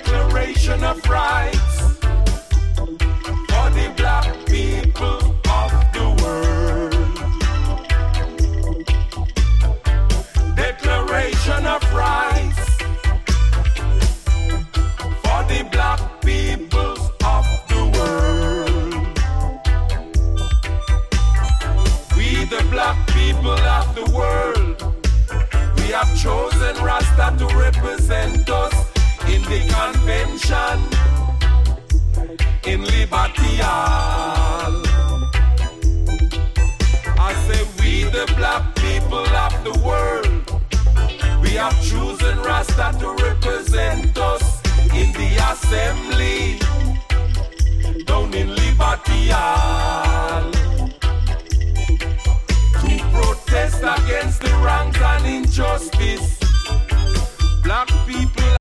Declaration of Rights for the black people of the world. Declaration of Rights for the black people of the world. We the black people of the world, we have chosen Rasta to represent us in the convention in Liberty Hall. I say we the black people of the world, we have chosen Rasta to represent us in the assembly down in Liberty Hall to protest against the wrongs and injustice